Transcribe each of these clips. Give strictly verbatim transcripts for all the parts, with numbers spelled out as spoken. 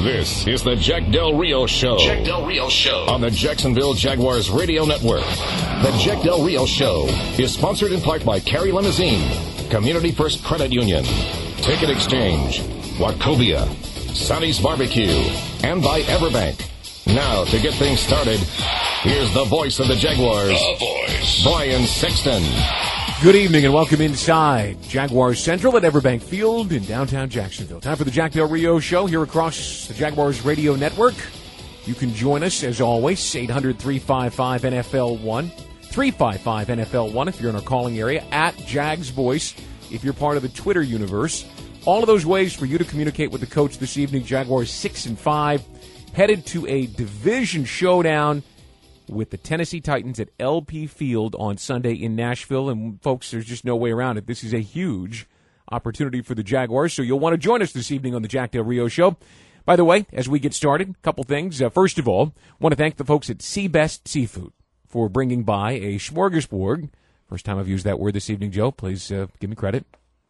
This is the Jack Del Rio Show. Jack Del Rio Show. On the Jacksonville Jaguars Radio Network. The Jack Del Rio Show is sponsored in part by Cary Limousine, Community First Credit Union, Ticket Exchange, Wachovia, Sonny's Barbecue, and by Everbank. Now, to get things started, here's the voice of the Jaguars, The voice. Brian Sexton. Good evening and welcome inside Jaguars Central at Everbank Field in downtown Jacksonville. Time for the Jack Del Rio Show here across the Jaguars Radio Network. You can join us, as always, eight hundred, three five five, N F L one, three five five, N F L one if you're in our calling area, at Jags Voice if you're part of the Twitter universe. All of those ways for you to communicate with the coach this evening. Jaguars six and five, headed to a division showdown with the Tennessee Titans at L P Field on Sunday in Nashville. And, folks, there's just no way around it. This is a huge opportunity for the Jaguars, so you'll want to join us this evening on the Jack Del Rio Show. By the way, as we get started, a couple things. Uh, first of all, I want to thank the folks at Seabest Seafood for bringing by a smorgasbord. First time I've used that word this evening, Joe. Please uh, give me credit.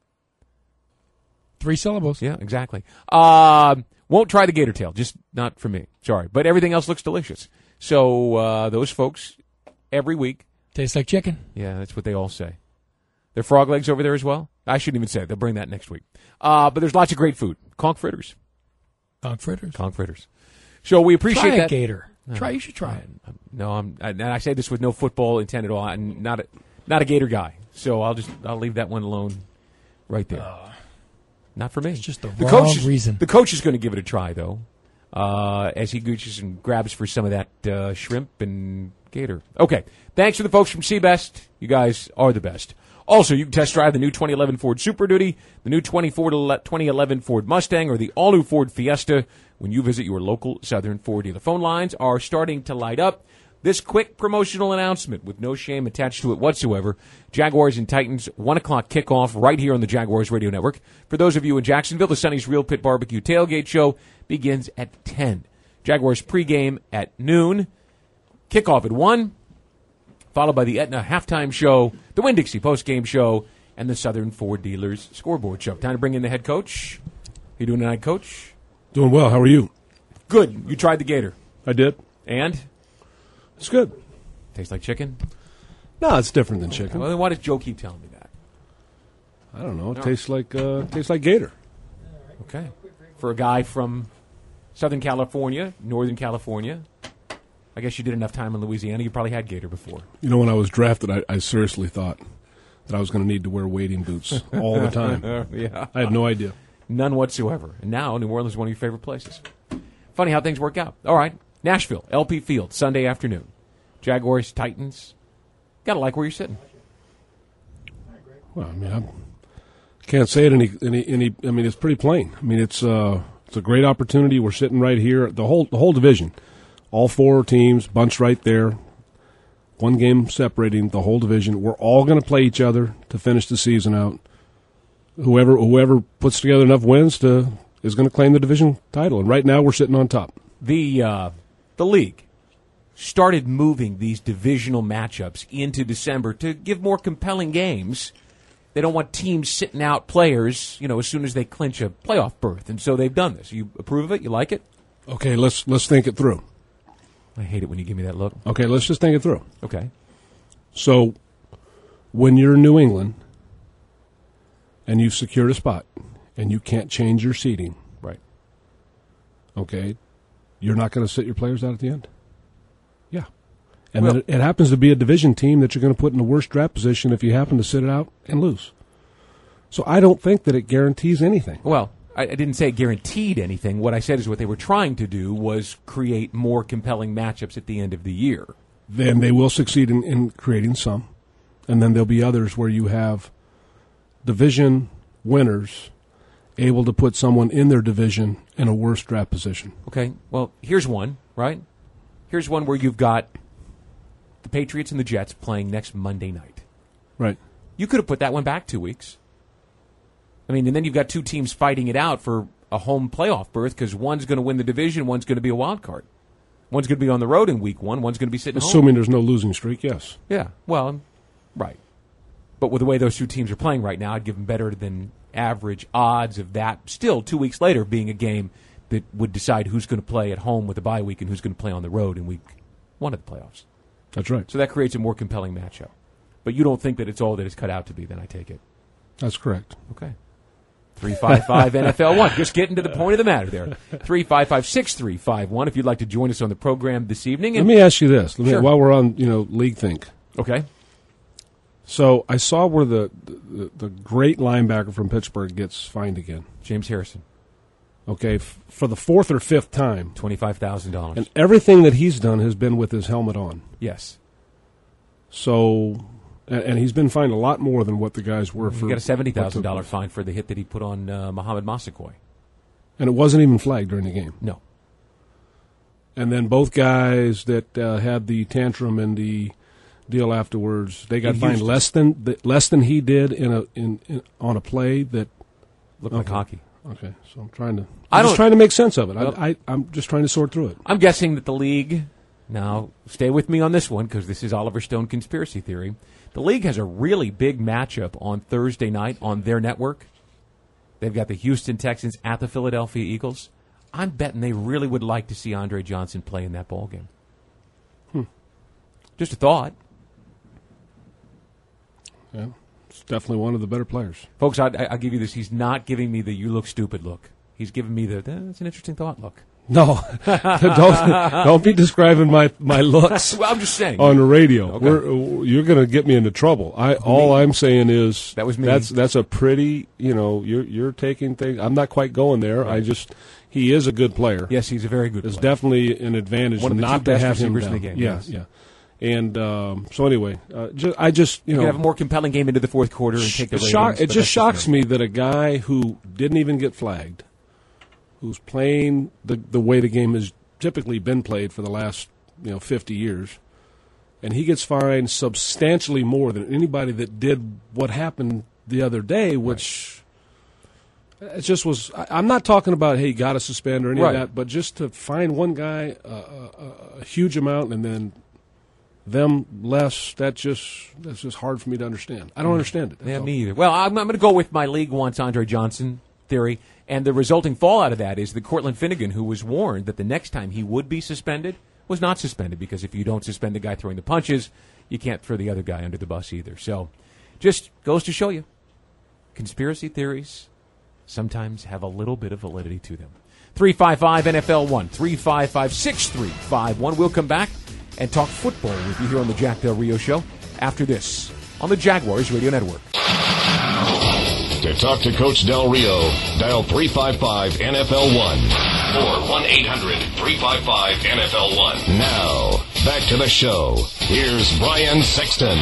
Three syllables. Yeah, exactly. Uh, won't try the gator tail, just not for me. Sorry. But everything else looks delicious. So uh, those folks, every week. Tastes like chicken. Yeah, that's what they all say. Their frog legs over there as well? I shouldn't even say it. They'll bring that next week. Uh, but there's lots of great food. Conch fritters. Conch fritters. Conch fritters. So we appreciate try that. a gator. No, try. You should try I, it. No, I'm. I, and I say this with no football intent at all. I'm not a, not a gator guy. So I'll just I'll leave that one alone right there. Uh, not for me. It's just the, the wrong coach is, reason. The coach is going to give it a try, though. Uh, as he gooches and grabs for some of that uh, shrimp and gator. Okay, thanks to the folks from Seabest. You guys are the best. Also, you can test drive the new twenty eleven Ford Super Duty, the new twenty eleven Ford Mustang, or the all-new Ford Fiesta when you visit your local Southern Ford dealer. Phone lines are starting to light up. This quick promotional announcement with no shame attached to it whatsoever. Jaguars and Titans, one o'clock kickoff right here on the Jaguars Radio Network. For those of you in Jacksonville, the Sonny's Real Pit Barbecue Tailgate Show begins at ten. Jaguars pregame at noon. Kickoff at one. Followed by the Aetna halftime show, the Winn-Dixie postgame show, and the Southern Ford Dealers scoreboard show. Time to bring in the head coach. How you doing tonight, Coach? Doing well. How are you? Good. You tried the gator. I did. And? It's good. Tastes like chicken? No, it's different than chicken. Well, then why does Joe keep telling me that? I don't know. It No. tastes like uh, tastes like gator. Okay. For a guy from Southern California, Northern California, I guess you did enough time in Louisiana. You probably had gator before. You know, when I was drafted, I, I seriously thought that I was going to need to wear wading boots all the time. Yeah. I had no idea. None whatsoever. And now New Orleans is one of your favorite places. Funny how things work out. All right. Nashville, L P Field, Sunday afternoon. Jaguars, Titans. Got to like where you're sitting. Well, I mean, I can't say it any, any, any. I mean, it's pretty plain. I mean, it's uh, it's a great opportunity. We're sitting right here. The whole the whole division, all four teams bunched right there. One game separating the whole division. We're all going to play each other to finish the season out. Whoever whoever puts together enough wins to is going to claim the division title. And right now, we're sitting on top. The uh, the league started moving these divisional matchups into December to give more compelling games. They don't want teams sitting out players, you know, as soon as they clinch a playoff berth, and so they've done this. You approve of it? You like it? Okay, let's let's think it through. I hate it when you give me that look. Okay, let's just think it through. Okay. So, when you're New England and you've secured a spot and you can't change your seating, Right. okay, you're not going to sit your players out at the end? Yeah. And Well- then it, it happens to be a division team that you're going to put in the worst draft position if you happen to sit it out and lose. So I don't think that it guarantees anything. Well, I, I didn't say it guaranteed anything. What I said is what they were trying to do was create more compelling matchups at the end of the year. Then they will succeed in, in creating some. And then there'll be others where you have division winners able to put someone in their division in a worse draft position. Okay, well, here's one, right? Here's one where you've got the Patriots and the Jets playing next Monday night. Right. You could have put that one back two weeks. I mean, and then you've got two teams fighting it out for a home playoff berth because one's going to win the division, one's going to be a wild card. One's going to be on the road in week one, one's going to be sitting Assuming home. there's no losing streak, yes. Yeah, well, right. But with the way those two teams are playing right now, I'd give them better than average odds of that still two weeks later being a game that would decide who's going to play at home with a bye week and who's going to play on the road in week one of the playoffs. That's right. So that creates a more compelling matchup. But you don't think that it's all that it's cut out to be, then I take it. That's correct. Okay. three five five N F L one. Just getting to the point of the matter there. three five five, six three five one if you'd like to join us on the program this evening. And Let me ask you this. Let me, Sure. While we're on, you know, League Think. Okay. So I saw where the, the, the great linebacker from Pittsburgh gets fined again. James Harrison. Okay, f- for the fourth or fifth time. twenty-five thousand dollars. And everything that he's done has been with his helmet on. Yes. So, and, and he's been fined a lot more than what the guys were for. He got a seventy thousand dollars fine for the hit that he put on uh, Mohamed Massaquoi. And it wasn't even flagged during the game. No. And then both guys that uh, had the tantrum and the deal afterwards, they got In fined Houston. less than the, less than he did in a in, in on a play that Looked like Okay. hockey. Okay, so I'm trying to. I'm I just don't- trying to make sense of it. Well- I, I, I'm just trying to sort through it. I'm guessing that the league, now stay with me on this one because this is Oliver Stone conspiracy theory. The league has a really big matchup on Thursday night on their network. They've got the Houston Texans at the Philadelphia Eagles. I'm betting they really would like to see Andre Johnson play in that ballgame. Hmm. Just a thought. Yeah, it's definitely one of the better players. Folks, I, I, I'll give you this. He's not giving me the you look stupid look. He's giving me the, that's an interesting thought look. No, don't don't be describing my, my looks Well, I'm just saying. on the radio. Okay. We're, you're going to get me into trouble. I all I'm saying is That was me. That's that's a pretty, you know, you're you're taking things. I'm not quite going there. I just he is a good player. Yes, he's a very good It's player. definitely an advantage One of the not two to best have him receivers in down. the game, Yeah, yes. yeah. And um, so anyway, uh, ju- I just you You know can have a more compelling game into the fourth quarter and take the it, ratings. shock, it but just that's shocks me. me that a guy who didn't even get flagged, who's playing the the way the game has typically been played for the last you know fifty years, and he gets fined substantially more than anybody that did what happened the other day, which it just was. I, I'm not talking about hey, got to suspend or any Right. of that, but just to fine one guy uh, a, a huge amount and then them less. That just that's just hard for me to understand. I don't understand it. That's Yeah, all. me either. Well, I'm, I'm going to go with my league wants Andre Johnson theory, and the resulting fallout of that is that Cortland Finnegan, who was warned that the next time he would be suspended, was not suspended because if you don't suspend the guy throwing the punches, you can't throw the other guy under the bus either. So, just goes to show you, conspiracy theories sometimes have a little bit of validity to them. three five five N F L one, three five five, six three five one. We'll come back and talk football with you here on the Jack Del Rio Show after this on the Jaguars Radio Network. To talk to Coach Del Rio, dial three five five N F L one or one eight hundred, three five five, N F L one. Now, back to the show. Here's Brian Sexton.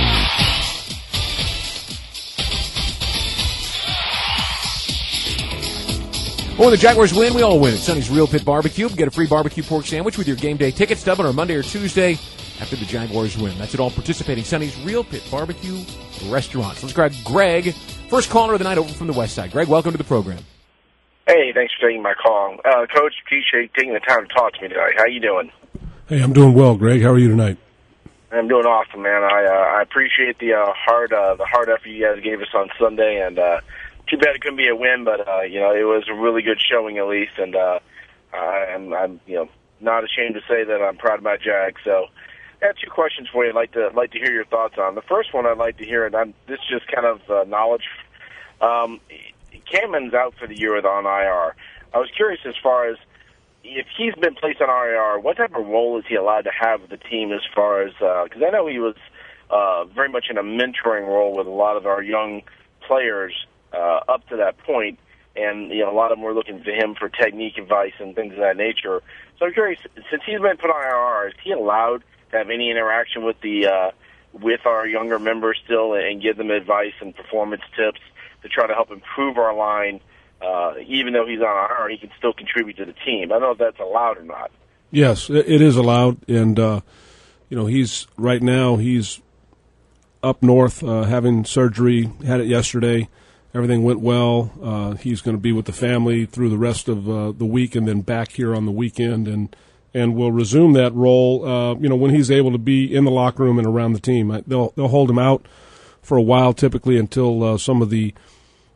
Well, when the Jaguars win, we all win at Sonny's Real Pit Barbecue. Get a free barbecue pork sandwich with your game day ticket stub on Monday or Tuesday after the Jaguars win. That's at all participating Sonny's Real Pit Barbecue restaurants. Let's grab Greg, first caller of the night over from the West Side. Greg, welcome to the program. Hey, thanks for taking my call. Uh, Coach, appreciate taking the time to talk to me tonight. How you doing? Hey, I'm doing well, Greg. How are you tonight? I'm doing awesome, man. I uh, I appreciate the uh, hard uh, the hard effort you guys gave us on Sunday, and uh, too bad it couldn't be a win, but uh, you know it was a really good showing at least, and uh, I'm I'm you know not ashamed to say that I'm proud of my Jag. So I have two questions for you. I'd like to like to hear your thoughts on. The first one I'd like to hear, and I'm, this is just kind of uh, knowledge. Um, Camman's out for the year with on I R. I was curious as far as if he's been placed on I R, what type of role is he allowed to have with the team as far as, because uh, I know he was uh, very much in a mentoring role with a lot of our young players uh, up to that point, and you know a lot of them were looking to him for technique advice and things of that nature. So I'm curious, since he's been put on I R, is he allowed to have any interaction with the uh, with our younger members still and give them advice and performance tips to try to help improve our line? Uh, even though he's on I R, he can still contribute to the team. I don't know if that's allowed or not. Yes, it it is allowed, and uh, you know he's right now he's up north uh, having surgery. Had it yesterday. Everything went well. Uh, he's going to be with the family through the rest of uh, the week, and then back here on the weekend, and and will resume that role. Uh, you know when he's able to be in the locker room and around the team. They'll they'll hold him out for a while, typically until uh, some of the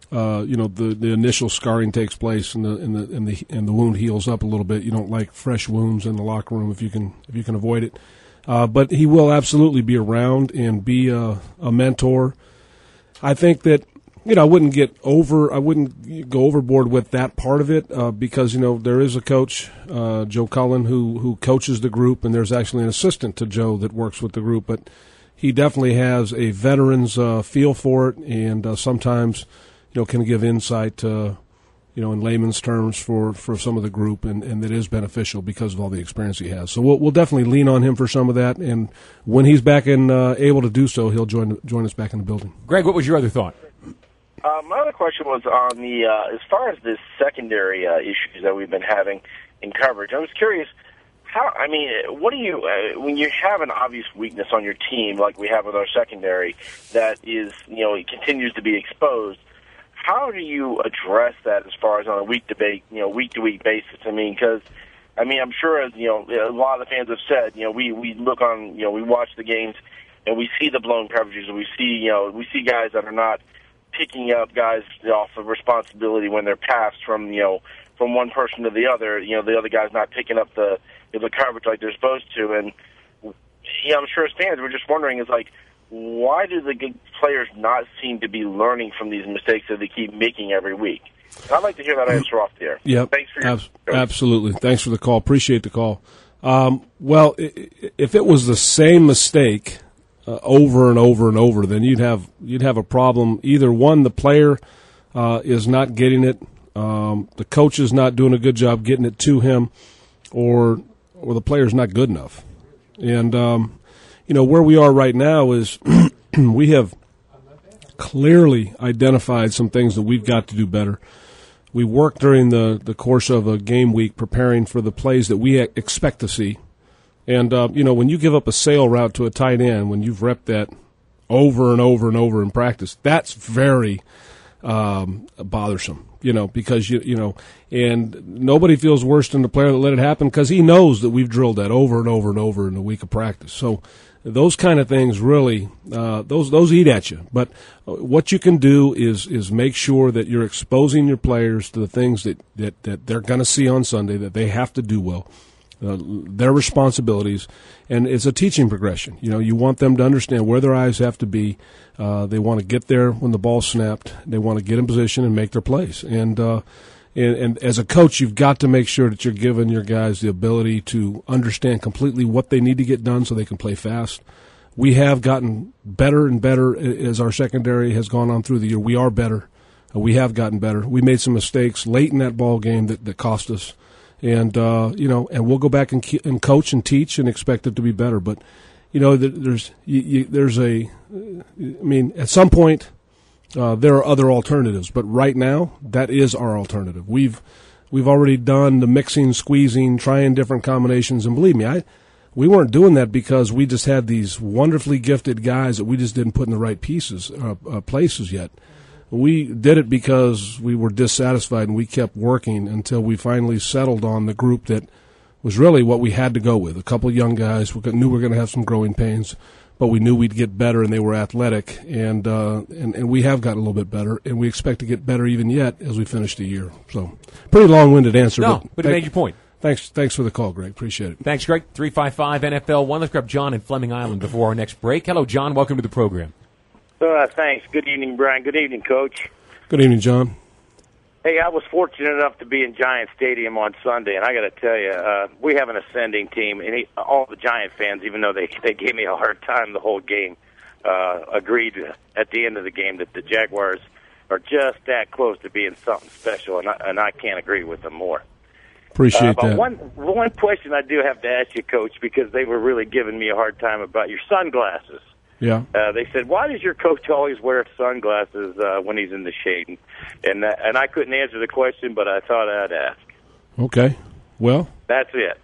uh, you know, the, the initial scarring takes place and the and the and the and the wound heals up a little bit. You don't like fresh wounds in the locker room if you can if you can avoid it. Uh, but he will absolutely be around and be a, a mentor. I think that, you know, I wouldn't get over, I wouldn't go overboard with that part of it uh, because, you know, there is a coach, uh, Joe Cullen, who, who coaches the group, and there's actually an assistant to Joe that works with the group. But he definitely has a veteran's uh, feel for it, and uh, sometimes, you know, can give insight to, you know, in layman's terms for, for some of the group, and, and that is beneficial because of all the experience he has. So we'll, we'll definitely lean on him for some of that, and when he's back and uh, able to do so, he'll join join us back in the building. Greg, what was your other thought? Uh, my other question was on the, uh, as far as the secondary uh, issues that we've been having in coverage. I was curious, how, I mean, what do you, uh, when you have an obvious weakness on your team, like we have with our secondary, that is, you know, it continues to be exposed, how do you address that as far as on a week to week, you know, week to week basis? I mean, because, I mean, I'm sure, as you know, a lot of the fans have said, you know, we, we look on, you know, we watch the games and we see the blown coverages, and we see, you know, we see guys that are not picking up guys off of responsibility when they're passed from, you know, from one person to the other. You know, the other guy's not picking up the the coverage like they're supposed to. And, you know, I'm sure as fans, we're just wondering, is like, why do the good players not seem to be learning from these mistakes that they keep making every week? I'd like to hear that answer off the air. Yeah, Thanks for your ab- absolutely. Thanks for the call. Appreciate the call. Um, well, if it was the same mistake Uh, over and over and over, then you'd have you'd have a problem. Either one, the player uh, is not getting it, um, the coach is not doing a good job getting it to him, or or the player's not good enough. And um, you know where we are right now is we have clearly identified some things that we've got to do better. We work during the the course of a game week preparing for the plays that we expect to see. And, uh, you know, when you give up a sail route to a tight end, when you've repped that over and over and over in practice, that's very um, bothersome, you know, because, you you know, and nobody feels worse than the player that let it happen because he knows that we've drilled that over and over and over in a week of practice. So those kind of things really, uh, those those eat at you. But what you can do is is make sure that you're exposing your players to the things that, that, that they're going to see on Sunday, that they have to do well. Uh, their responsibilities, and it's a teaching progression. You know, you want them to understand where their eyes have to be. Uh, they want to get there when the ball's snapped. They want to get in position and make their plays. And, uh, and and as a coach, you've got to make sure that you're giving your guys the ability to understand completely what they need to get done so they can play fast. We have gotten better and better as our secondary has gone on through the year. We are better. Uh, we have gotten better. We made some mistakes late in that ball game that, that cost us. And, uh, you know, and we'll go back and, ke- and coach and teach and expect it to be better. But, you know, there's, you, you, there's a, I mean, at some point, uh, there are other alternatives. But right now, that is our alternative. We've, we've already done the mixing, squeezing, trying different combinations. And believe me, I, we weren't doing that because we just had these wonderfully gifted guys that we just didn't put in the right pieces, uh, uh, places yet. We did it because we were dissatisfied, and we kept working until we finally settled on the group that was really what we had to go with. A couple of young guys. We knew we were going to have some growing pains, but we knew we'd get better, and they were athletic, and, uh, and and we have gotten a little bit better, and we expect to get better even yet as we finish the year. So, pretty long-winded answer. No, but, but it made your point. Thanks, thanks for the call, Greg. Appreciate it. Thanks, Greg. three five five N F L one. Let's grab John in Fleming Island before our next break. Hello, John. Welcome to the program. Uh, thanks. Good evening, Brian. Good evening, Coach. Good evening, John. Hey, I was fortunate enough to be in Giant Stadium on Sunday, and I got to tell you, uh, we have an ascending team, and he, all the Giant fans, even though they they gave me a hard time the whole game, uh, agreed at the end of the game that the Jaguars are just that close to being something special, and I, and I can't agree with them more. Appreciate uh, but that. One one question I do have to ask you, Coach, because they were really giving me a hard time about your sunglasses. Yeah. Uh, they said, why does your coach always wear sunglasses uh, when he's in the shade? And uh, and I couldn't answer the question, but I thought I'd ask. Okay. Well, that's it.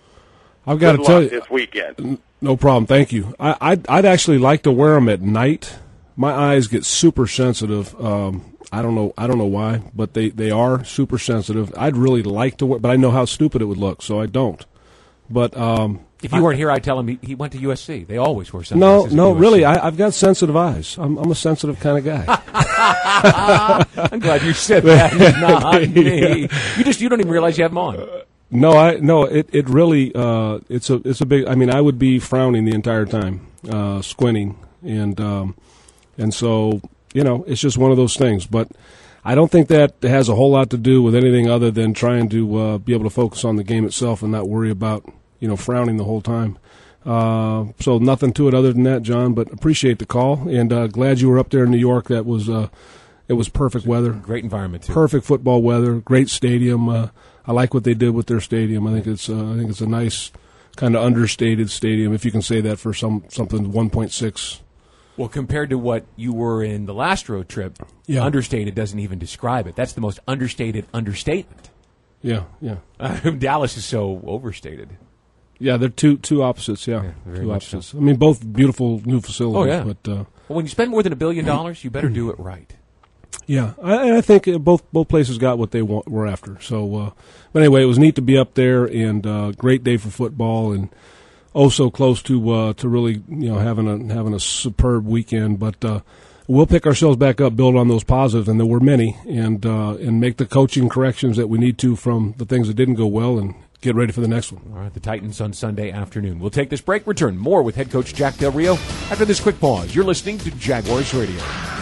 I've got Good to tell you, this weekend. No problem. Thank you. I, I'd, I'd actually like to wear them at night. My eyes get super sensitive. Um, I don't know. I don't know why, but they, they are super sensitive. I'd really like to wear, but I know how stupid it would look, so I don't. But um, If you weren't here, I'd tell him he, he went to U S C. They always wear No, sunglasses. no, at U S C. really, I, I've got sensitive eyes. I'm, I'm a sensitive kind of guy. I'm glad you said that, not me. You just you don't even realize you have them on. No, I no. It it really uh, it's a it's a big. I mean, I would be frowning the entire time, uh, squinting, and um, and so you know, it's just one of those things. But I don't think that has a whole lot to do with anything other than trying to uh, be able to focus on the game itself and not worry about you know frowning the whole time. Uh, so nothing to it other than that, John. But appreciate the call, and uh, glad you were up there in New York. That was uh, it was perfect weather, Great environment too. perfect football weather, great stadium. Uh, I like what they did with their stadium. I think it's uh, I think it's a nice kind of understated stadium, if you can say that for some something one point six. Well, compared to what you were in the last road trip, Yeah. understated doesn't even describe it. That's the most understated understatement. Yeah, yeah, Uh, Dallas is so overstated. yeah. They're two two opposites. Yeah, Yeah, very two much opposites. I mean, both beautiful new facilities. Oh, yeah. But uh, Well, when you spend more than a billion dollars, you better do it right. yeah, I, I think uh, both both places got what they want, were after. So, uh, but anyway, it was neat to be up there, and uh, great day for football, and oh so close to uh, to really you know having a having a superb weekend. But uh, we'll pick ourselves back up, build on those positives, and there were many, and uh, and make the coaching corrections that we need to from the things that didn't go well, and get ready for the next one. All right, the Titans on Sunday afternoon. We'll take this break, return more with head coach Jack Del Rio after this quick pause. You're listening to Jaguars Radio.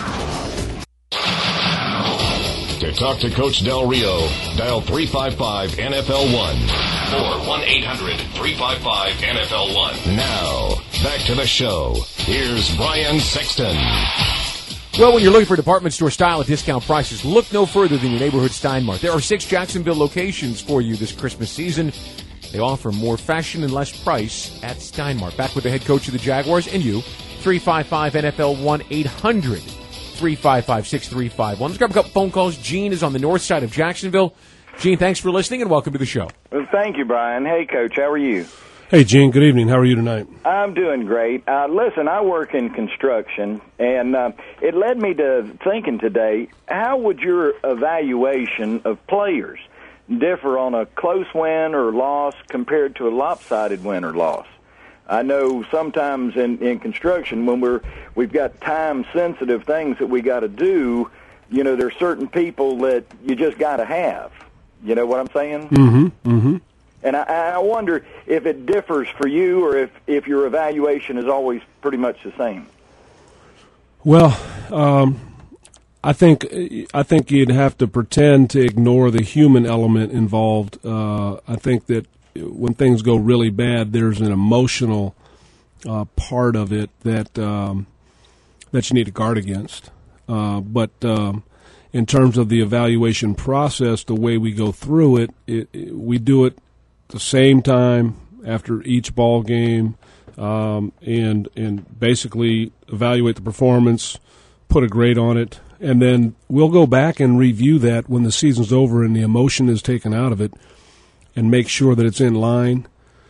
To talk to Coach Del Rio, dial three five five N F L one. Or one eight hundred three five five N F L one. Now, back to the show. Here's Brian Sexton. Well, when you're looking for department store style at discount prices, look no further than your neighborhood Steinmart. There are six Jacksonville locations for you this Christmas season. They offer more fashion and less price at Steinmart. Back with the head coach of the Jaguars and you, three five five N F L one eight hundred three five five six three five one. Let's grab a couple phone calls. Gene is on the north side of Jacksonville. Gene, thanks for listening and welcome to the show. Well, thank you, Brian. Hey, Coach, how are you? Hey, Gene. Good evening. How are you tonight? I'm doing great. Uh, listen, I work in construction, and uh, it led me to thinking today, how would your evaluation of players differ on a close win or loss compared to a lopsided win or loss? I know sometimes in, in construction, when we're we've got time-sensitive things that we got to do, you know, there's certain people that you just got to have. You know what I'm saying? Mm-hmm. Mm-hmm. And I, I wonder if it differs for you, or if, if your evaluation is always pretty much the same. Well, um, I think I think you'd have to pretend to ignore the human element involved. Uh, I think that when things go really bad, there's an emotional uh, part of it that um, that you need to guard against. Uh, but um, in terms of the evaluation process, the way we go through it, it, it we do it the same time after each ball game, um, and and basically evaluate the performance, put a grade on it, and then we'll go back and review that when the season's over and the emotion is taken out of it, and make sure that it's in line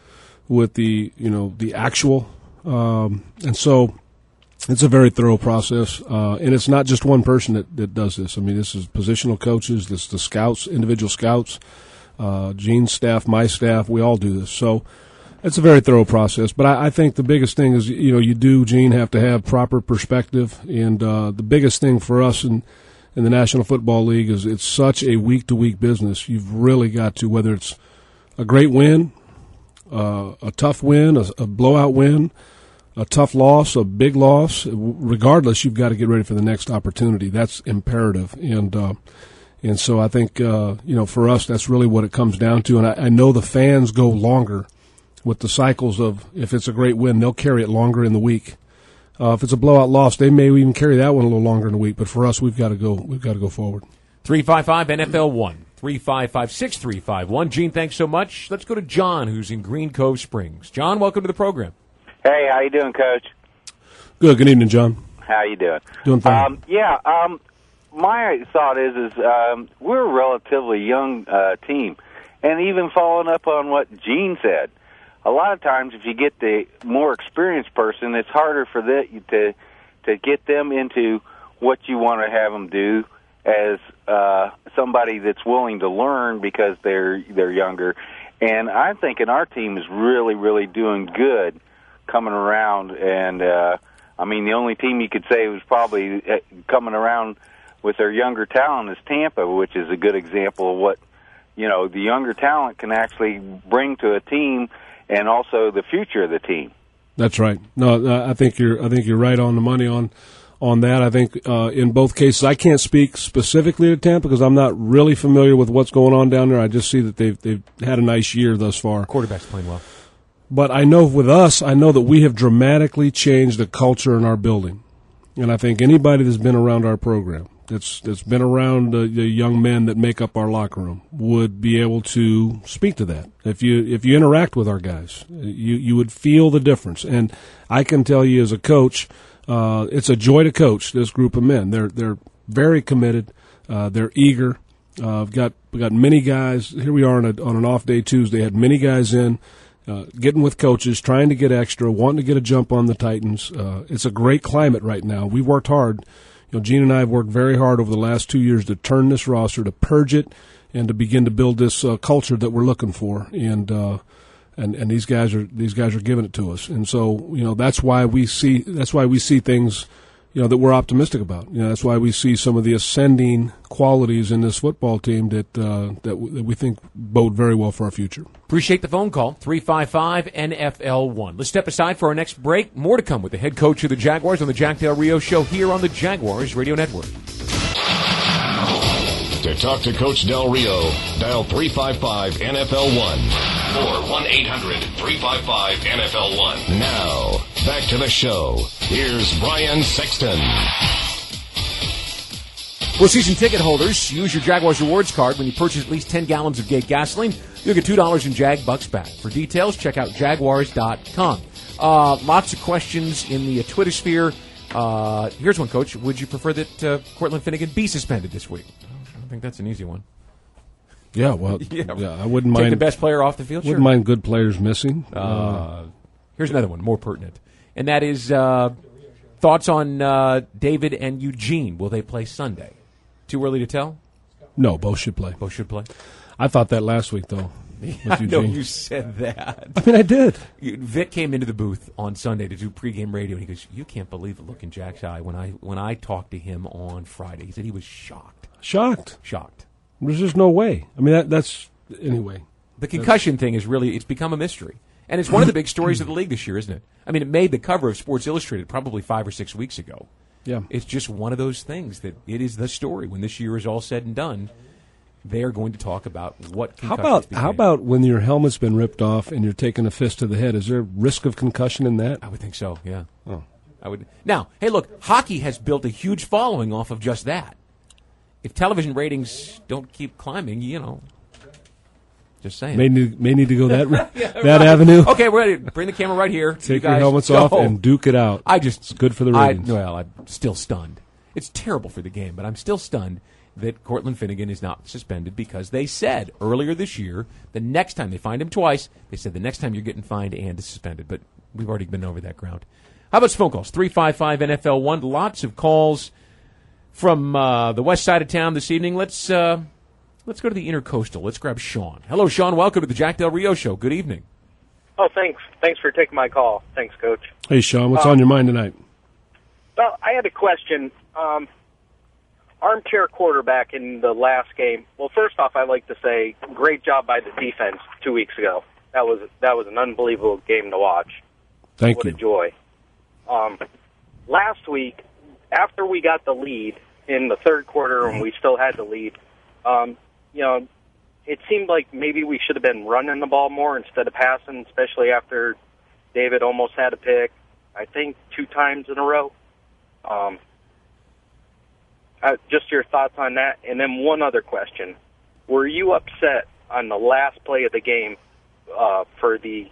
with the you know the actual. Um, and so it's a very thorough process, uh, and it's not just one person that, that does this. I mean, this is positional coaches, this is the scouts, individual scouts, uh, Gene's staff, my staff. We all do this. So it's a very thorough process. But I, I think the biggest thing is, you know, you do, Gene, have to have proper perspective. And uh, the biggest thing for us in, in the National Football League is it's such a week-to-week business. You've really got to, whether it's a great win, uh, a tough win, a, a blowout win, a tough loss, a big loss, regardless, you've got to get ready for the next opportunity. That's imperative. And uh, and so I think, uh, you know, for us, that's really what it comes down to. And I, I know the fans go longer with the cycles of, if it's a great win, they'll carry it longer in the week. Uh, if it's a blowout loss, they may even carry that one a little longer in the week. But for us, we've got to go. We've got to go forward. three five five N F L one, three five five six three five one. Gene, thanks so much. Let's go to John, who's in Green Cove Springs. John, welcome to the program. Hey, how you doing, Coach? Good. Good evening, John. How you doing? Doing fine. Um, yeah, um, my thought is, is um, we're a relatively young uh, team, and even following up on what Gene said, a lot of times if you get the more experienced person, it's harder for the, to to get them into what you want to have them do as uh, somebody that's willing to learn because they're they're younger. And I'm thinking our team is really, really doing good coming around. And, uh, I mean, the only team you could say was probably coming around with their younger talent is Tampa, which is a good example of what, you know, the younger talent can actually bring to a team and also the future of the team. That's right. No, I think you're. I think you're right on the money on, on that. I think uh, in both cases, I can't speak specifically to Tampa because I'm not really familiar with what's going on down there. I just see that they've they've had a nice year thus far. Quarterback's playing well. But I know with us, I know that we have dramatically changed the culture in our building, and I think anybody that's been around our program, that's that's been around the, the young men that make up our locker room, would be able to speak to that. If you if you interact with our guys, you you would feel the difference. And I can tell you as a coach, uh, it's a joy to coach this group of men. They're they're very committed. Uh, they're eager. Uh, I've got we got many guys. Here we are on a on an off day Tuesday. Had many guys in. Uh, getting with coaches, trying to get extra, wanting to get a jump on the Titans. Uh, it's a great climate right now. We've worked hard. You know, Gene and I have worked very hard over the last two years to turn this roster, to purge it, and to begin to build this uh, culture that we're looking for. And uh, and and these guys are these guys are giving it to us. And so, you know, that's why we see that's why we see things, you know, that we're optimistic about. You know, that's why we see some of the ascending qualities in this football team that uh, that, w- that we think bode very well for our future. Appreciate the phone call, three five five N F L one. Let's step aside for our next break. More to come with the head coach of the Jaguars on the Jack Del Rio Show here on the Jaguars Radio Network. To talk to Coach Del Rio, dial three five five N F L one. Or one eight hundred three five five N F L one. Now, back to the show. Here's Brian Sexton. Well, season ticket holders, use your Jaguars rewards card when you purchase at least ten gallons of Gate gasoline. You'll get two dollars in Jag Bucks back. For details, check out Jaguars dot com. Uh, lots of questions in the uh, Twitter sphere. Uh, here's one, Coach. Would you prefer that uh, Cortland Finnegan be suspended this week? I think that's an easy one. Yeah, well, yeah. yeah, I wouldn't Take mind the best player off the field. Wouldn't Sure. mind good players missing. Uh, Uh, here's another one, more pertinent, and that is uh, thoughts on uh, David and Eugene. Will they play Sunday? Too early to tell. no, both should play. Both should play. I thought that last week, though. with I know Eugene. you said that. I mean, I did. Vic came into the booth on Sunday to do pregame radio, and he goes, "You can't believe the look in Jack's eye when I when I talked to him on Friday." He said he was shocked. Shocked. Shocked. There's just no way. I mean, that, that's anyway. The concussion thing is really, it's become a mystery. And it's one of the big stories of the league this year, isn't it? I mean, it made the cover of Sports Illustrated probably five or six weeks ago. Yeah. It's just one of those things that it is the story. When this year is all said and done, they are going to talk about what How concussions about became. how about when your helmet's been ripped off and you're taking a fist to the head? Is there risk of concussion in that? I would think so, yeah. Oh. I would. Now, hey, look, hockey has built a huge following off of just that. If television ratings don't keep climbing, you know, just saying. May need, may need to go that Yeah, that right. avenue. Okay, we're ready. Bring the camera right here. You Take your guys helmets go. off and duke it out. I just It's good for the I, ratings. well, I'm still stunned. It's terrible for the game, but I'm still stunned that Cortland Finnegan is not suspended because they said earlier this year the next time they fined him twice, they said the next time you're getting fined and suspended. But we've already been over that ground. How about some phone calls? three five five N F L one. Lots of calls from uh, the west side of town this evening. Let's uh, let's go to the intercoastal. Let's grab Sean. Hello, Sean. Welcome to the Jack Del Rio Show. Good evening. Oh, thanks. Thanks for taking my call. Thanks, Coach. Hey, Sean, what's Um, on your mind tonight? Well, I had a question. Um, armchair quarterback in the last game. Well, first off, I'd like to say great job by the defense two weeks ago. That was that was an unbelievable game to watch. Thank what you. a joy. Um, last week, after we got the lead in the third quarter and we still had the lead, um, you know, it seemed like maybe we should have been running the ball more instead of passing, especially after David almost had a pick, I think, two times in a row. Um, uh, just your thoughts on that. And then one other question. Were you upset on the last play of the game uh, for the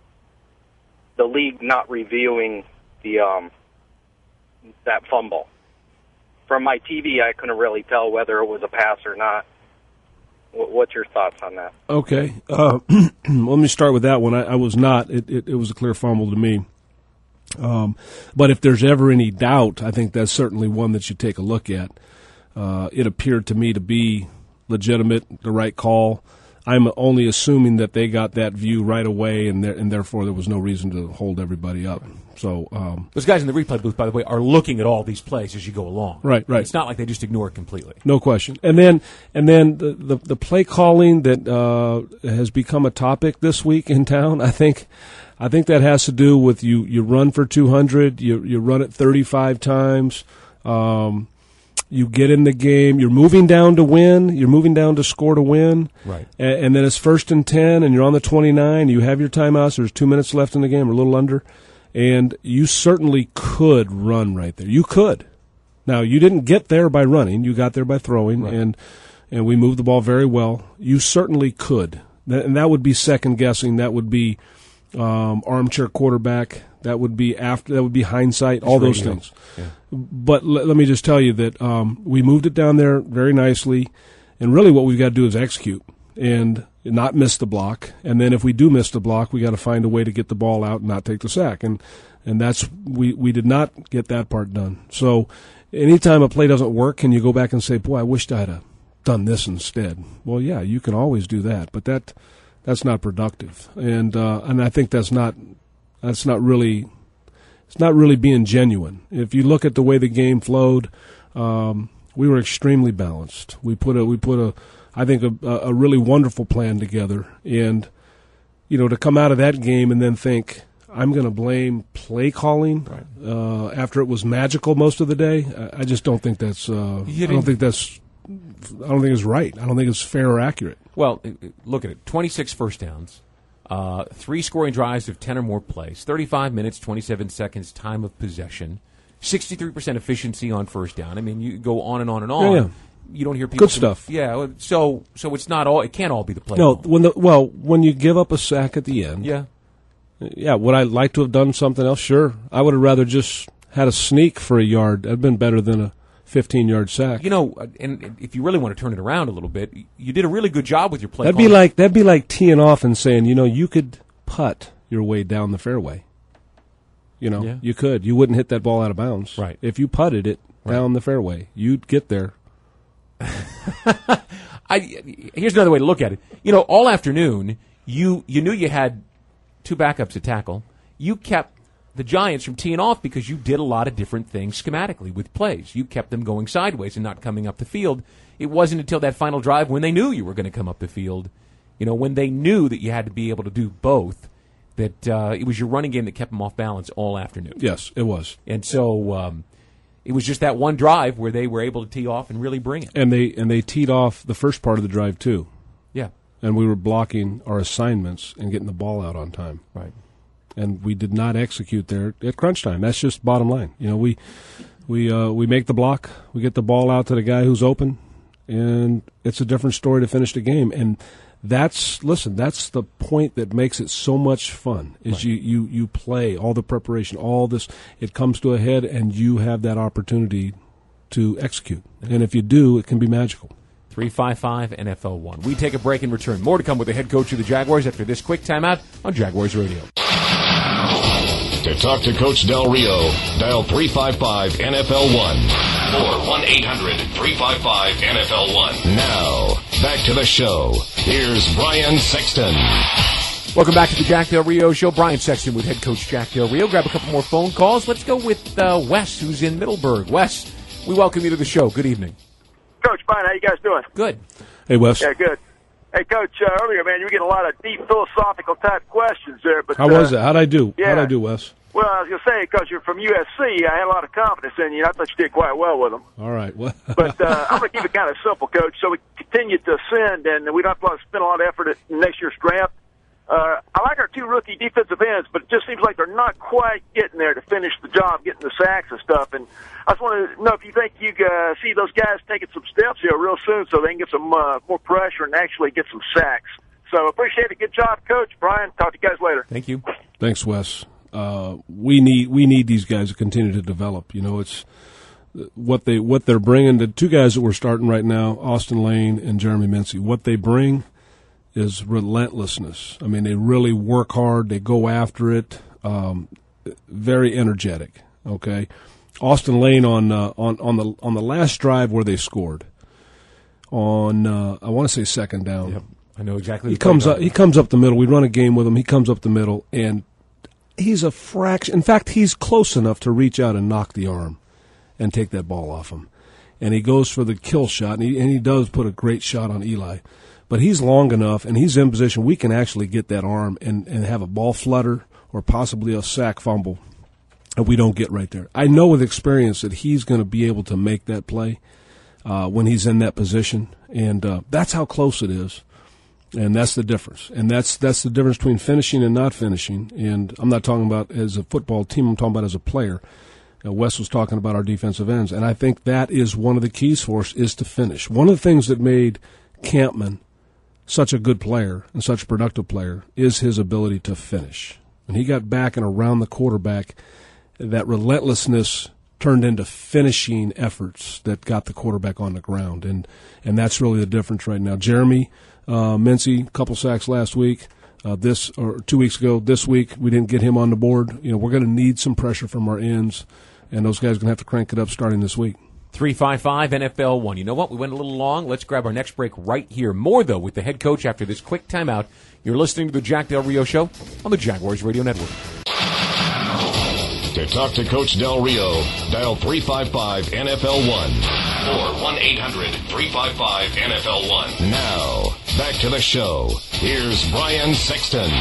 the league not reviewing the um, that fumble? From my T V, I couldn't really tell whether it was a pass or not. What's your thoughts on that? Okay. Uh, let me start with that one. I, I was not. It, it, it was a clear fumble to me. Um, but if there's ever any doubt, I think that's certainly one that you take a look at. Uh, it appeared to me to be legitimate, the right call. I'm only assuming that they got that view right away, and there, and therefore there was no reason to hold everybody up. So um, those guys in the replay booth, by the way, are looking at all these plays as you go along. Right, right. It's not like they just ignore it completely. No question. And then, and then the the, the play calling that uh, has become a topic this week in town. I think, I think that has to do with you. You run for two hundred. You you run it thirty-five times. Um, You get in the game. You're moving down to win. You're moving down to score to win. Right. And, and then it's first and ten, and you're on the twenty-nine. You have your timeouts. There's two minutes left in the game, or a little under. And you certainly could run right there. You could. Now, you didn't get there by running. You got there by throwing, right. and and we moved the ball very well. You certainly could. That, and that would be second-guessing. That would be um, armchair quarterback. That would be after. That would be hindsight. All those things. Yeah. But l- let me just tell you that um, we moved it down there very nicely, and really what we've got to do is execute and not miss the block. And then if we do miss the block, we got to find a way to get the ball out and not take the sack. And and that's we we did not get that part done. So anytime a play doesn't work, can you go back and say, "Boy, I wished I'd have done this instead"? Well, yeah, you can always do that, but that that's not productive. And uh, and I think that's not. That's not really, it's not really being genuine. If you look at the way the game flowed, um, we were extremely balanced. We put a, we put a, I think a, a really wonderful plan together. And, you know, to come out of that game and then think, I'm going to blame play calling right. uh, after it was magical most of the day. I, I just don't think that's, uh, I don't think that's, I don't think it's right. I don't think it's fair or accurate. Well, look at it. twenty-six first downs. Uh, three scoring drives of ten or more plays, thirty-five minutes, twenty-seven seconds, time of possession, sixty-three percent efficiency on first down. I mean, you go on and on and on. Yeah, yeah. You don't hear people. Good stuff. Yeah, so so it's not all. It can't all be the play. No, call. when the well, when you give up a sack at the end. Yeah. Yeah, would I like to have done something else? Sure. I would have rather just had a sneak for a yard. That would have been better than a fifteen-yard sack. You know, and if you really want to turn it around a little bit, you did a really good job with your play. That'd calling. be like that'd be like teeing off and saying, you know, you could putt your way down the fairway. You know, yeah. you could. You wouldn't hit that ball out of bounds. Right. If you putted it right. down the fairway, you'd get there. I here's another way to look at it. You know, all afternoon, you you knew you had two backups to tackle. You kept the Giants from teeing off because you did a lot of different things schematically with plays. You kept them going sideways and not coming up the field. It wasn't until that final drive when they knew you were going to come up the field, you know, when they knew that you had to be able to do both, that uh, it was your running game that kept them off balance all afternoon. Yes, it was. And so um, it was just that one drive where they were able to tee off and really bring it. And they and they teed off the first part of the drive too. Yeah. And we were blocking our assignments and getting the ball out on time. Right. And we did not execute there at crunch time. That's just bottom line. You know, we we uh, we make the block, we get the ball out to the guy who's open, and it's a different story to finish the game. And that's listen, that's the point that makes it so much fun. Is right. you, you you play all the preparation, all this. It comes to a head, and you have that opportunity to execute. And if you do, it can be magical. three five five N F L one. We take a break and return. More to come with the head coach of the Jaguars after this quick timeout on Jaguars Radio. To talk to Coach Del Rio, dial three five five N F L one. Or one eight hundred three five five N F L one. Now, back to the show. Here's Brian Sexton. Welcome back to the Jack Del Rio Show. Brian Sexton with head coach Jack Del Rio. Grab a couple more phone calls. Let's go with uh, Wes, who's in Middleburg. Wes, we welcome you to the show. Good evening. Coach, Brian, how you guys doing? Good. Hey, Wes. Yeah, good. Hey, Coach, uh, earlier, man, you were getting a lot of deep philosophical type questions there. But How uh, was that? How'd I do? Yeah. How'd I do, Wes? Well, I was going to say, Coach, you're from U S C. I had a lot of confidence in you, and I thought you did quite well with them. All right. Well, But uh, I'm going to keep it kind of simple, Coach, so we continue to ascend, and we don't have to spend a lot of effort at next year's draft. Uh, I like our two rookie defensive ends, but it just seems like they're not quite getting there to finish the job, getting the sacks and stuff. And I just want to know if you think you uh, see those guys taking some steps here real soon so they can get some uh, more pressure and actually get some sacks. So appreciate it. Good job, Coach. Brian, talk to you guys later. Thank you. Thanks, Wes. Uh, we need we need these guys to continue to develop. You know, it's what they what they're bringing. The two guys that we're starting right now, Austin Lane and Jeremy Mincy. What they bring is relentlessness. I mean, they really work hard. They go after it. Um, very energetic. Okay, Austin Lane on uh, on on the on the last drive where they scored on uh, I want to say second down. Yep. I know exactly. He comes up. He comes up the middle. We run a game with him. He comes up the middle, and he's a fraction. In fact, he's close enough to reach out and knock the arm and take that ball off him. And he goes for the kill shot, and he, and he does put a great shot on Eli. But he's long enough, and he's in position. We can actually get that arm and, and have a ball flutter or possibly a sack fumble that we don't get right there. I know with experience that he's going to be able to make that play uh, when he's in that position, and uh, that's how close it is, and that's the difference. And that's that's the difference between finishing and not finishing. And I'm not talking about as a football team. I'm talking about as a player. Uh, Wes was talking about our defensive ends, and I think that is one of the keys for us is to finish. One of the things that made Campman such a good player and such a productive player is his ability to finish. When he got back and around the quarterback, that relentlessness turned into finishing efforts that got the quarterback on the ground, and and that's really the difference right now. Jeremy uh, Mincy, a couple sacks last week. Uh, this or two weeks ago, this week we didn't get him on the board. You know, we're going to need some pressure from our ends, and those guys are going to have to crank it up starting this week. three five five N F L one. You know what? We went a little long. Let's grab our next break right here. More, though, with the head coach after this quick timeout. You're listening to the Jack Del Rio Show on the Jaguars Radio Network. To talk to Coach Del Rio, dial three five five N F L one. Or one eight hundred three five five N F L one. Now, back to the show. Here's Brian Sexton.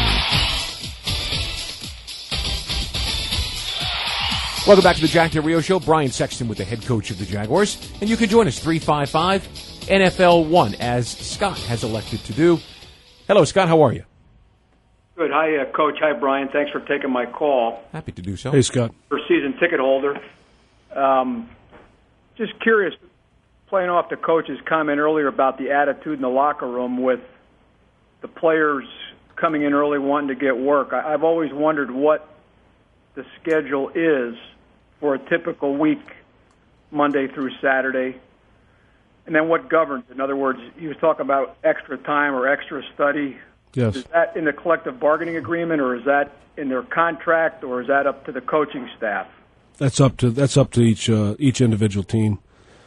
Welcome back to the Jack Del Rio Show. Brian Sexton with the head coach of the Jaguars. And you can join us, three five five N F L one, as Scott has elected to do. Hello, Scott. How are you? Good. Hi, uh, Coach. Hi, Brian. Thanks for taking my call. Happy to do so. Hey, Scott. For season ticket holder. Um, just curious, playing off the coach's comment earlier about the attitude in the locker room with the players coming in early wanting to get work. I, I've always wondered what the schedule is for a typical week, Monday through Saturday, and then what governs. In other words, he was talking about extra time or extra study. Yes. Is that in the collective bargaining agreement, or is that in their contract, or is that up to the coaching staff? That's up to that's up to each uh, each individual team.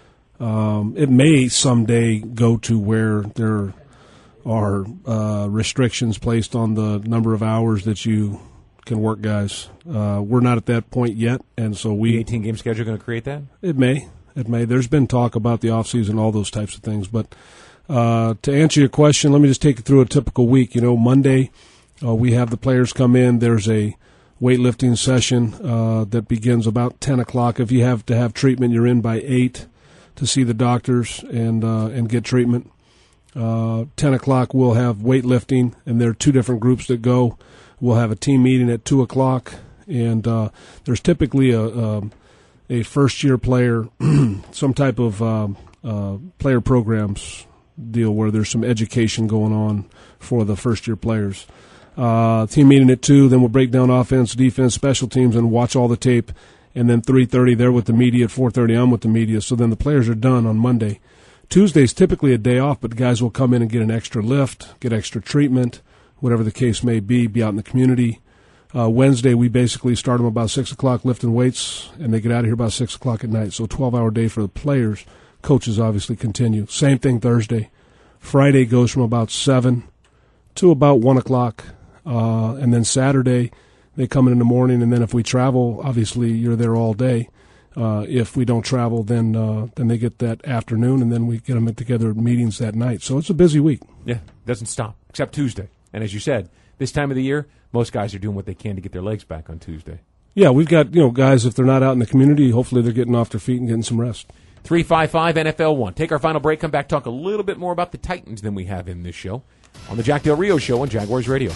Um, it may someday go to where there are uh, restrictions placed on the number of hours that you can work, guys. Uh, we're not at that point yet, and so we the eighteen game schedule going to create that? It may, it may. There's been talk about the off season, all those types of things, but. Uh, to answer your question, let me just take you through a typical week. You know, Monday uh, we have the players come in. There's a weightlifting session uh, that begins about ten o'clock. If you have to have treatment, you're in by eight to see the doctors and uh, and get treatment. Uh, ten o'clock we'll have weightlifting, and there are two different groups that go. We'll have a team meeting at two o'clock, and uh, there's typically a, a, a first-year player, some type of um, uh, player programs deal where there's some education going on for the first-year players. Uh, team meeting at two, then we'll break down offense, defense, special teams, and watch all the tape. And then three thirty, they're with the media. At four thirty, I'm with the media. So then the players are done on Monday. Tuesday's typically a day off, but guys will come in and get an extra lift, get extra treatment, whatever the case may be, be out in the community. Uh, Wednesday, we basically start them about six o'clock lifting weights, and they get out of here about six o'clock at night. So twelve-hour day for the players. Coaches obviously continue. Same thing Thursday. Friday goes from about seven to about one o'clock. Uh, and then Saturday, they come in in the morning. And then if we travel, obviously you're there all day. Uh, if we don't travel, then uh, then they get that afternoon, and then we get them together at meetings that night. So it's a busy week. Yeah, doesn't stop, except Tuesday. And as you said, this time of the year, most guys are doing what they can to get their legs back on Tuesday. Yeah, we've got, you know, guys, if they're not out in the community, hopefully they're getting off their feet and getting some rest. three five five N F L one. Take our final break, come back, talk a little bit more about the Titans than we have in this show on the Jack Del Rio Show on Jaguars Radio.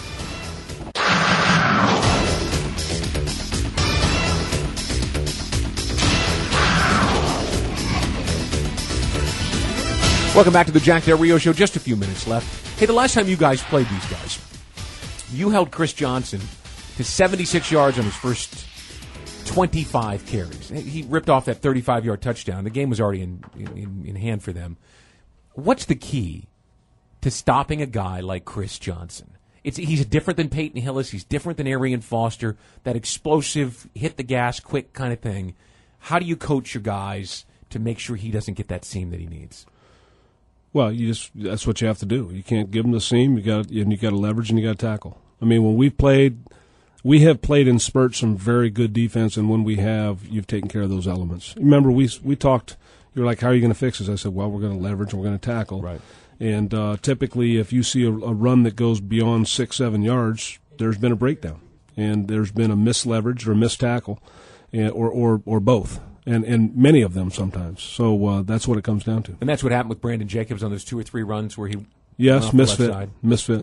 Welcome back to the Jack Del Rio Show. Just a few minutes left. Hey, the last time you guys played these guys, you held Chris Johnson to seventy-six yards on his first twenty-five carries. He ripped off that thirty-five-yard touchdown. The game was already in, in, in hand for them. What's the key to stopping a guy like Chris Johnson? It's, he's different than Peyton Hillis. He's different than Arian Foster, that explosive, hit the gas quick kind of thing. How do you coach your guys to make sure he doesn't get that seam that he needs? Well, you just that's what you have to do. You can't give them the seam. You got and you got to leverage and you got to tackle. I mean, when we've played, we have played in spurts some very good defense, and when we have, you've taken care of those elements. Remember, we we talked. You were like, "How are you going to fix this?" I said, "Well, we're going to leverage and we're going to tackle." Right. And uh, typically, if you see a, a run that goes beyond six, seven yards, there's been a breakdown, and there's been a misleverage or a missed tackle, and, or or or both. And and many of them sometimes. So uh, that's what it comes down to. And that's what happened with Brandon Jacobs on those two or three runs where he yes misfit misfit.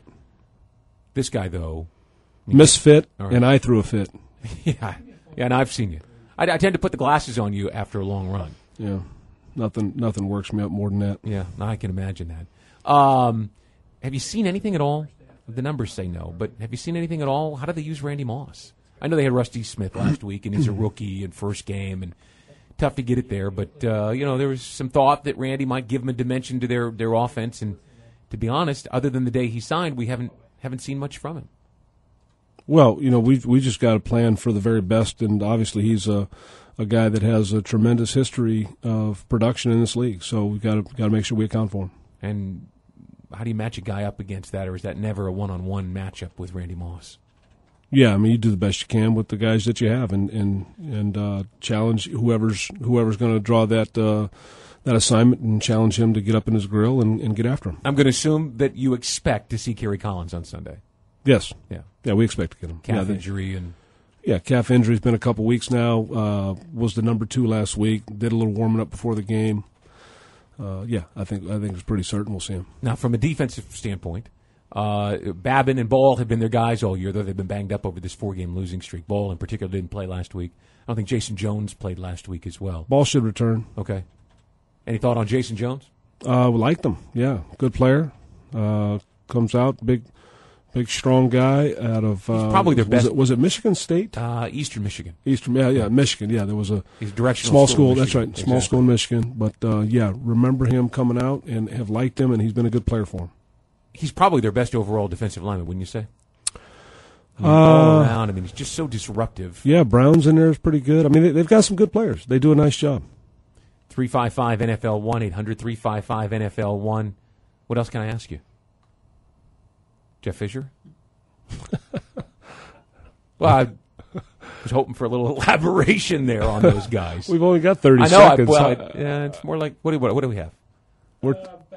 This guy though, I mean, misfit, right. And I threw a fit. yeah, yeah, and I've seen you. I, I tend to put the glasses on you after a long run. Yeah, nothing nothing works me up more than that. Yeah, I can imagine that. Um, have you seen anything at all? The numbers say no, but have you seen anything at all? How did they use Randy Moss? I know they had Rusty Smith last week, and he's a rookie and first game and. Tough to get it there, but uh, you know there was some thought that Randy might give them a dimension to their, their offense, and to be honest, other than the day he signed, we haven't haven't seen much from him. Well, you know we we just got to plan for the very best, and obviously he's a a guy that has a tremendous history of production in this league, so we got to got to make sure we account for him. And how do you match a guy up against that, or is that never a one on one matchup with Randy Moss? Yeah, I mean you do the best you can with the guys that you have, and and and uh, challenge whoever's whoever's going to draw that uh, that assignment, and challenge him to get up in his grill and, and get after him. I'm going to assume that you expect to see Kerry Collins on Sunday. Yes. Yeah. Yeah, we expect to get him. Calf yeah, injury and yeah, calf injury's been a couple weeks now. Uh, was the number two last week. Did a little warming up before the game. Uh, yeah, I think I think it's pretty certain we'll see him. Now, from a defensive standpoint. Uh, Babin and Ball have been their guys all year, though they've been banged up over this four-game losing streak. Ball, in particular, didn't play last week. I don't think Jason Jones played last week as well. Ball should return. Okay. Any thought on Jason Jones? Uh, we liked him. Yeah, good player. Uh, comes out big, big, strong guy out of. Uh, He's probably their was best. It, was it Michigan State? Uh, Eastern Michigan. Eastern, yeah, yeah, Michigan. Yeah, there was a He's directional small school. school. That's right, Michigan. small Exactly. school in Michigan. But uh, yeah, remember him coming out and have liked him, and he's been a good player for him. He's probably their best overall defensive lineman, wouldn't you say? I mean, Uh, all around, I mean, he's just so disruptive. Yeah, Brown's in there is pretty good. I mean, they, they've got some good players. They do a nice job. three five five N F L one, eight hundred three five five N F L one. What else can I ask you? Jeff Fisher? Well, I was hoping for a little elaboration there on those guys. We've only got thirty I know, seconds. I, well, I, yeah, it's more like, what do, what, what do we have? We're,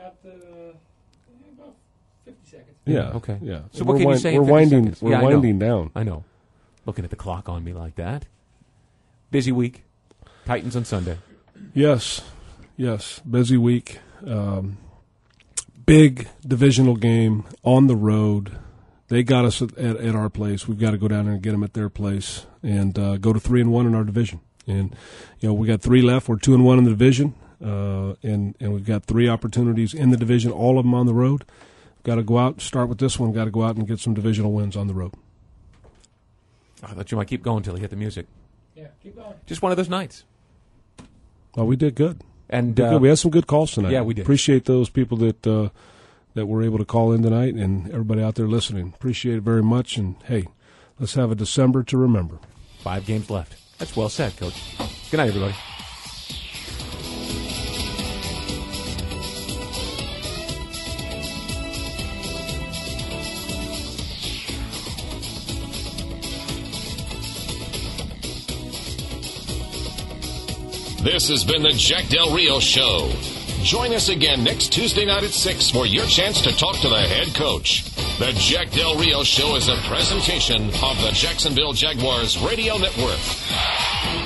Yeah. Okay. Yeah. So we're what can wind, you say? in We're fifty winding. seconds? We're Yeah, I know. winding down. I know. Looking at the clock on me like that. Busy week. Titans on Sunday. Yes. Yes. Busy week. Um, big divisional game on the road. They got us at, at, at our place. We've got to go down there and get them at their place and uh, go to three and one in our division. And you know we got three left. We're two and one in the division, uh, and and we've got three opportunities in the division. All of them on the road. Got to go out, start with this one, got to go out and get some divisional wins on the road. I thought you might keep going until you hit the music. Yeah, keep going. Just one of those nights. Well, we did good. And Did uh, good. We had some good calls tonight. Yeah, we did. Appreciate those people that uh, that were able to call in tonight and everybody out there listening. Appreciate it very much. And, hey, let's have a December to remember. Five games left. That's well said, Coach. Good night, everybody. This has been the Jack Del Rio Show. Join us again next Tuesday night at six for your chance to talk to the head coach. The Jack Del Rio Show is a presentation of the Jacksonville Jaguars Radio Network.